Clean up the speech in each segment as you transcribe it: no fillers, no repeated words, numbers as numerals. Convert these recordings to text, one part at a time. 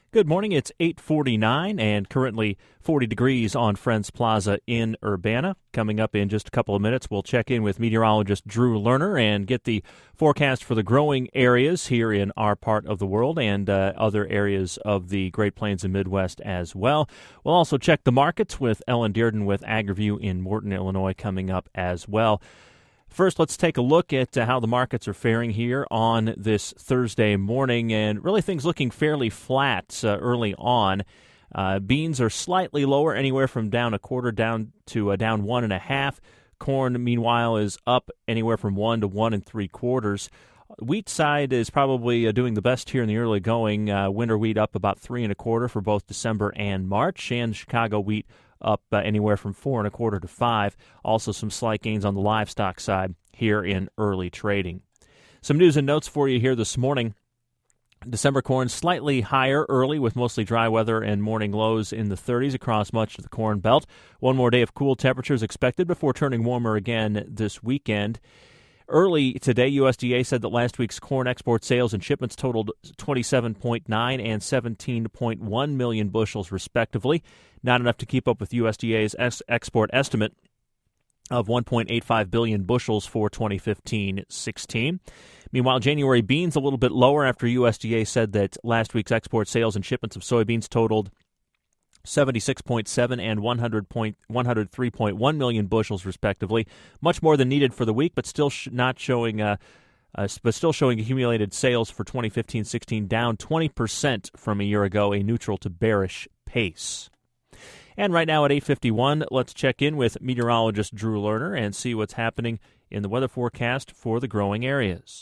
Good morning. It's 8:49 and currently 40 degrees on Friends Plaza in Urbana. Coming up in just a couple of minutes, we'll check in with meteorologist Drew Lerner and get the forecast for the growing areas here in our part of the world and other areas of the Great Plains and Midwest as well. We'll also check the markets with Ellen Dearden with AgriView in Morton, Illinois coming up as well. First, let's take a look at how the markets are faring here on this Thursday morning, and really things looking fairly flat early on. Beans are slightly lower, anywhere from down a quarter down to down 1.5. Corn, meanwhile, is up anywhere from 1 to 1 3/4. Wheat side is probably doing the best here in the early going. Winter wheat up about 3 1/4 for both December and March, and Chicago wheat up anywhere from 4 1/4 to 5. Also some slight gains on the livestock side here in early trading. Some news and notes for you here this morning. December corn slightly higher early with mostly dry weather and morning lows in the 30s across much of the Corn Belt. One more day of cool temperatures expected before turning warmer again this weekend. Early today, USDA said that last week's corn export sales and shipments totaled 27.9 and 17.1 million bushels, respectively. Not enough to keep up with USDA's export estimate of 1.85 billion bushels for 2015-16. Meanwhile, January beans a little bit lower after USDA said that last week's export sales and shipments of soybeans totaled 76.7 and 103.1 million bushels, respectively. Much more than needed for the week, but still showing accumulated sales for 2015-16 down 20% from a year ago, a neutral to bearish pace. And right now at 8:51, let's check in with meteorologist Drew Lerner and see what's happening in the weather forecast for the growing areas.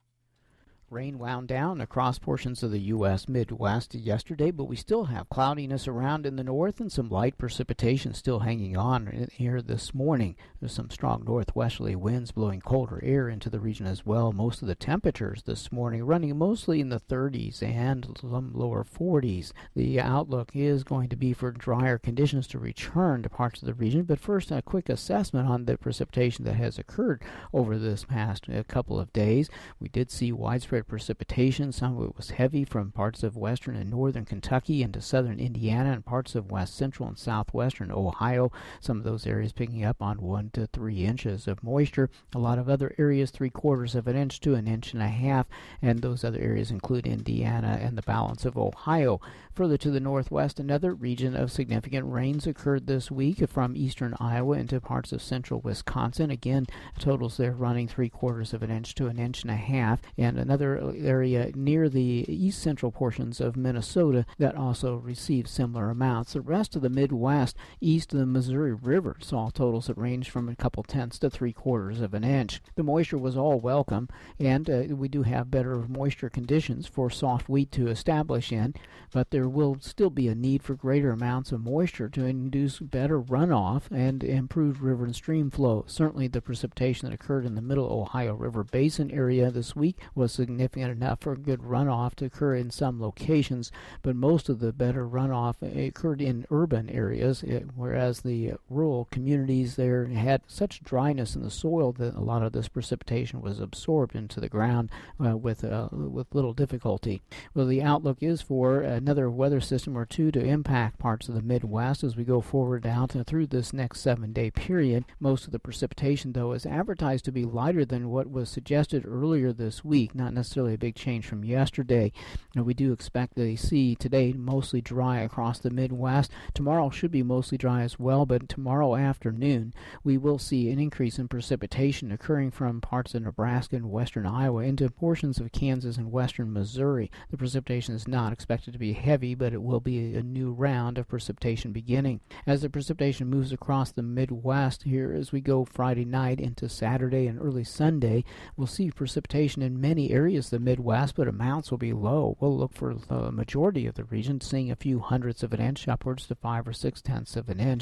Rain wound down across portions of the U.S. Midwest yesterday, but we still have cloudiness around in the north and some light precipitation still hanging on here this morning. There's some strong northwesterly winds blowing colder air into the region as well. Most of the temperatures this morning running mostly in the 30s and some lower 40s. The outlook is going to be for drier conditions to return to parts of the region, but first a quick assessment on the precipitation that has occurred over this past couple of days. We did see widespread precipitation. Some of it was heavy from parts of western and northern Kentucky into southern Indiana and parts of west central and southwestern Ohio. Some of those areas picking up on 1 to 3 inches of moisture. A lot of other areas 3/4 of an inch to 1.5 inches, and those other areas include Indiana and the balance of Ohio. Further to the northwest, another region of significant rains occurred this week from eastern Iowa into parts of central Wisconsin. Again, totals there running 3/4 of an inch to 1.5 inches, and another area near the east central portions of Minnesota that also received similar amounts. The rest of the Midwest, east of the Missouri River, saw totals that ranged from a couple tenths to 3/4 of an inch. The moisture was all welcome, and we do have better moisture conditions for soft wheat to establish in, but there will still be a need for greater amounts of moisture to induce better runoff and improved river and stream flow. Certainly the precipitation that occurred in the middle Ohio River Basin area this week was significant enough for good runoff to occur in some locations, but most of the better runoff occurred in urban areas, whereas the rural communities there had such dryness in the soil that a lot of this precipitation was absorbed into the ground with little difficulty. Well, the outlook is for another weather system or two to impact parts of the Midwest as we go forward out through this next 7-day period. Most of the precipitation, though, is advertised to be lighter than what was suggested earlier this week, not necessarily a big change from yesterday. And we do expect to see today mostly dry across the Midwest. Tomorrow should be mostly dry as well, but tomorrow afternoon we will see an increase in precipitation occurring from parts of Nebraska and western Iowa into portions of Kansas and western Missouri. The precipitation is not expected to be heavy, but it will be a new round of precipitation beginning. As the precipitation moves across the Midwest here as we go Friday night into Saturday and early Sunday, we'll see precipitation in many areas of the Midwest, but amounts will be low. We'll look for the majority of the region seeing a few hundredths of an inch upwards to 5 or 6 tenths of an inch.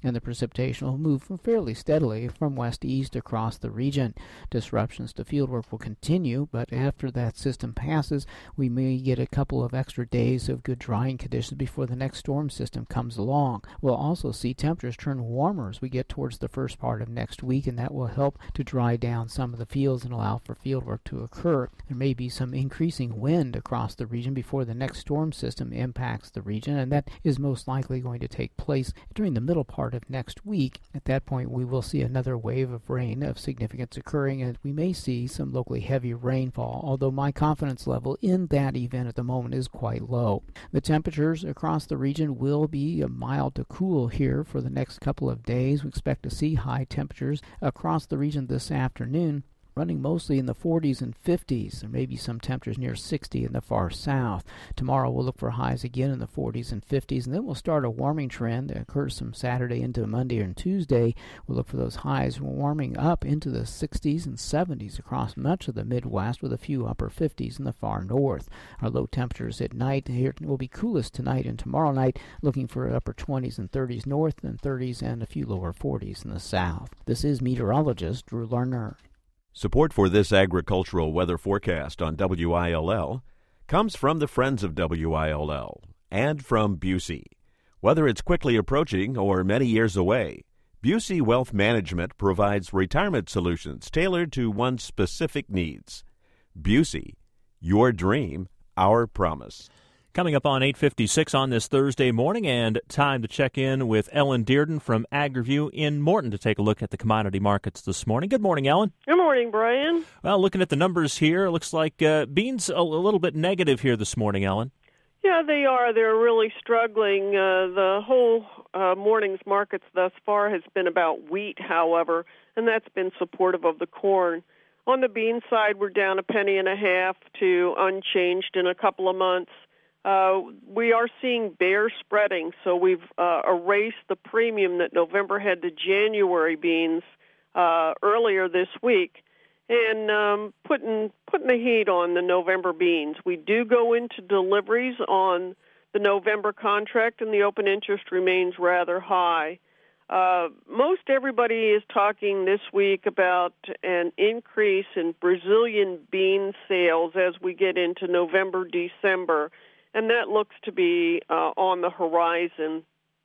and the precipitation will move fairly steadily from west to east across the region. Disruptions to fieldwork will continue, but after that system passes, we may get a couple of extra days of good drying conditions before the next storm system comes along. We'll also see temperatures turn warmer as we get towards the first part of next week, and that will help to dry down some of the fields and allow for fieldwork to occur. There may be some increasing wind across the region before the next storm system impacts the region, and that is most likely going to take place during the middle part of next week. At that point, we will see another wave of rain of significance occurring, and we may see some locally heavy rainfall, although my confidence level in that event at the moment is quite low. The temperatures across the region will be mild to cool here for the next couple of days. We expect to see high temperatures across the region this afternoon, running mostly in the 40s and 50s. There may be some temperatures near 60 in the far south. Tomorrow we'll look for highs again in the 40s and 50s, and then we'll start a warming trend that occurs from Saturday into Monday and Tuesday. We'll look for those highs warming up into the 60s and 70s across much of the Midwest, with a few upper 50s in the far north. Our low temperatures at night here will be coolest tonight and tomorrow night, looking for upper 20s and 30s north and 30s and a few lower 40s in the south. This is meteorologist Drew Lerner. Support for this agricultural weather forecast on WILL comes from the Friends of WILL and from Busey. Whether it's quickly approaching or many years away, Busey Wealth Management provides retirement solutions tailored to one's specific needs. Busey, your dream, our promise. Coming up on 8:56 on this Thursday morning, and time to check in with Ellen Dearden from AgriView in Morton to take a look at the commodity markets this morning. Good morning, Ellen. Good morning, Brian. Well, looking at the numbers here, it looks like beans a little bit negative here this morning, Ellen. Yeah, they are. They're really struggling. The whole morning's markets thus far has been about wheat, however, and that's been supportive of the corn. On the bean side, we're down 1.5 pennies to unchanged in a couple of months. We are seeing bear spreading, so we've erased the premium that November had to January beans earlier this week, and putting the heat on the November beans. We do go into deliveries on the November contract, and the open interest remains rather high. Most everybody is talking this week about an increase in Brazilian bean sales as we get into November, December, and that looks to be on the horizon.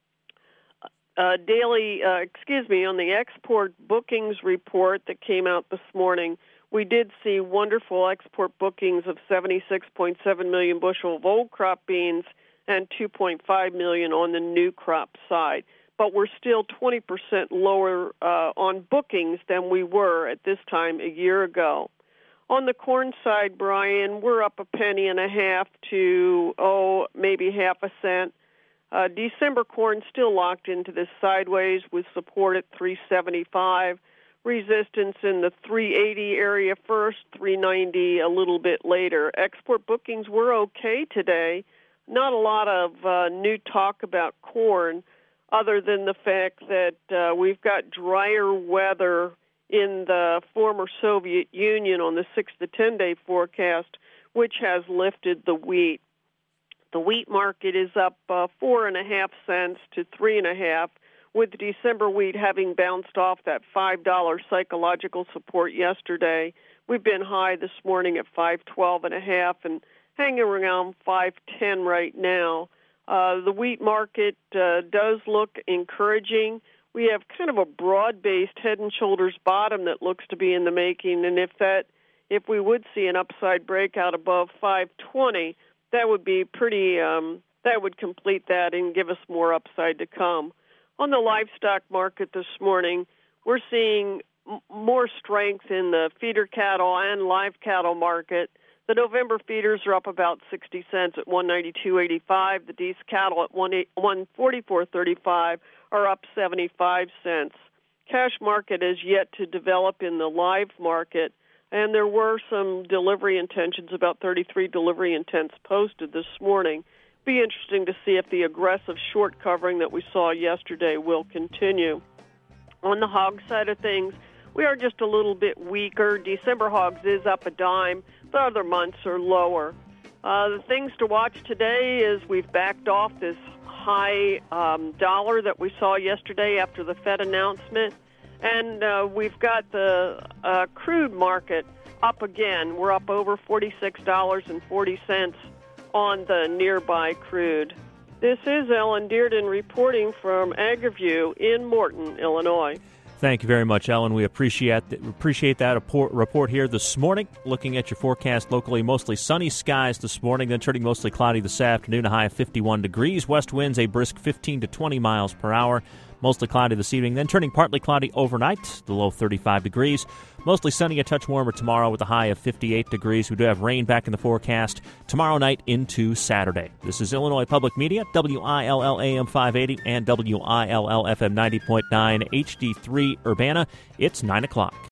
On the export bookings report that came out this morning, we did see wonderful export bookings of 76.7 million bushel of old crop beans and 2.5 million on the new crop side. But we're still 20% lower on bookings than we were at this time a year ago. On the corn side, Brian, we're up 1.5 pennies to, maybe half a cent. December corn still locked into this sideways with support at 375, resistance in the 380 area first, 390 a little bit later. Export bookings were okay today. Not a lot of new talk about corn, other than the fact that we've got drier weather in the former Soviet Union on the 6 to 10-day forecast, which has lifted the wheat. The wheat market is up 4.5 cents to 3.5, with December wheat having bounced off that $5 psychological support yesterday. We've been high this morning at 5.12.5 and hanging around 5.10 right now. The wheat market does look encouraging. We have kind of a broad-based head and shoulders bottom that looks to be in the making, and if we would see an upside breakout above 520, that would be pretty. That would complete that and give us more upside to come. On the livestock market this morning, we're seeing more strength in the feeder cattle and live cattle market. The November feeders are up about 60 cents at 192.85. The Deese cattle at 144.35 are up 75 cents. Cash market is yet to develop in the live market, and there were some delivery intentions, about 33 delivery intents posted this morning. Be interesting to see if the aggressive short covering that we saw yesterday will continue. On the hog side of things, we are just a little bit weaker. December hogs is up a dime. The other months are lower. The things to watch today is we've backed off this high dollar that we saw yesterday after the Fed announcement. And we've got the crude market up again. We're up over $46.40 on the nearby crude. This is Ellen Dearden reporting from AgriView in Morton, Illinois. Thank you very much, Ellen. We appreciate that report here this morning. Looking at your forecast locally, mostly sunny skies this morning, then turning mostly cloudy this afternoon, a high of 51 degrees. West winds a brisk 15 to 20 miles per hour. Mostly cloudy this evening, then turning partly cloudy overnight, the low 35 degrees. Mostly sunny, a touch warmer tomorrow with a high of 58 degrees. We do have rain back in the forecast tomorrow night into Saturday. This is Illinois Public Media, WILL AM 580 and WILL FM 90.9 HD3 Urbana. It's 9 o'clock.